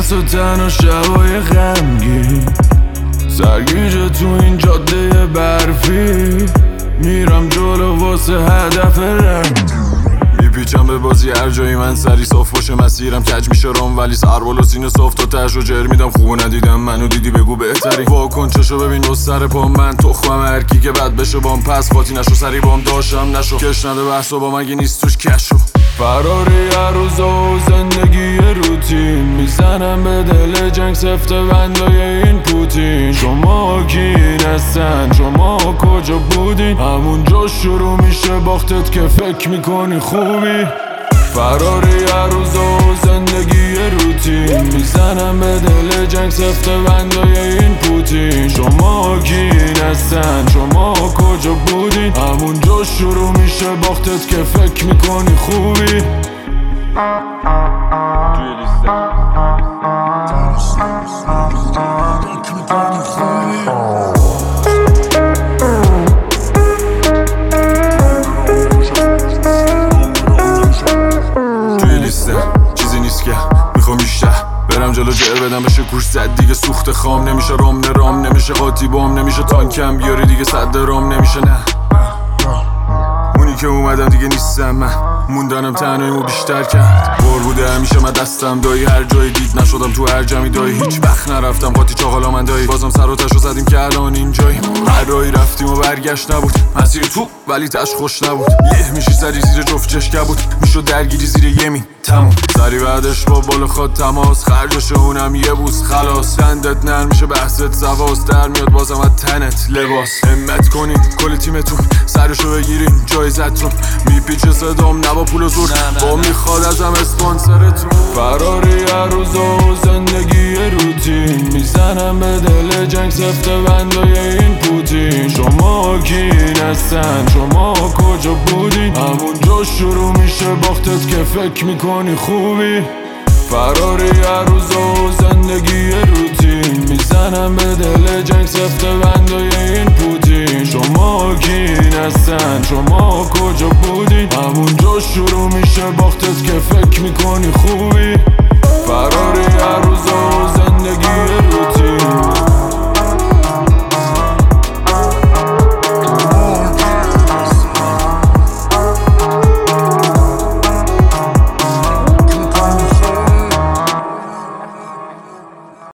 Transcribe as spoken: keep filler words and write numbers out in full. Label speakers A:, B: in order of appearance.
A: دست و تن و شبای غمگین، سرگیجه تو این جاده برفی، میرم جلو واسه هدف رنگ، میپیچم به بازی هر جایی من سری صاف باشه مسیرم کج میشه رام، ولی سربال و سینه صاف تا تش و جر میدم. خوب ندیدم منو دیدی بگو بهتری، واکن چشو ببین و سر پا من تخمم هرکی که بد بشه بام پس قاطی نشو سری بام داشتم نشو کش نده بحث و با مگه نیست توش کشو. فراری هر روز و زندگی روتین، میزنم به دل جنگ سفته بندای این پوتین. شما کین هستن شما کجا بودین، همونجا شروع میشه باختت که فکر میکنی خوبی. فراری هر روز و زندگی روتین، میزنم به دل جنگ سفته بندای این پوتین. شما کین هستن شما کجا بودین، همونجا شروع میشه باختت که فکر میکنی خوبی. توی لیسته چیزی نیست که میخوام بیشتر برم جلو جر بدم بشه کوش زد دیگه سوخت خام نمیشه رام نرام نمیشه قاطی بام نمیشه تانکم بیاری دیگه صد رام نمیشه نه اونی که اومدم دیگه نیستم من موندنم تنهاییمو بیشتر کرد بار بوده همیشه من دستم دایی هر جایی دید نشدم تو هر جمعی دایی هیچ وقت نرفتم قاطی چاقالا من دایی بازم سر و تشو زدیم که الان اینجاییم هر راهی رفتیم و برگشت نبود مسیر تو ولی تش خوش نبود له میشی سری زیر جفت چشکه بود میشد درگیری زیر یمین تموم سری بعدش با بالا خواد تماس خرجش اونم یه بوس خلاص دندت نرم میشه بحثت زواست در میاد بازم از تنت لباس همت کنین کل تیمتون سرشو بگیرین جایزتون میپیچه صدام نبا پول و زور با میخواد ازم اسپانسرتون فراری هر روز و زندگی روتین میزنم به دل جنگ سفته بندای این پوتین شما کین هستن شما کجا بودین همونجا شروع میشه باختت که فکر میکنی خوبی فراری هر روز و زندگی روتین میزنم به دل جنگ سفته بندای این پوتین شما کین هستن شما کجا بودین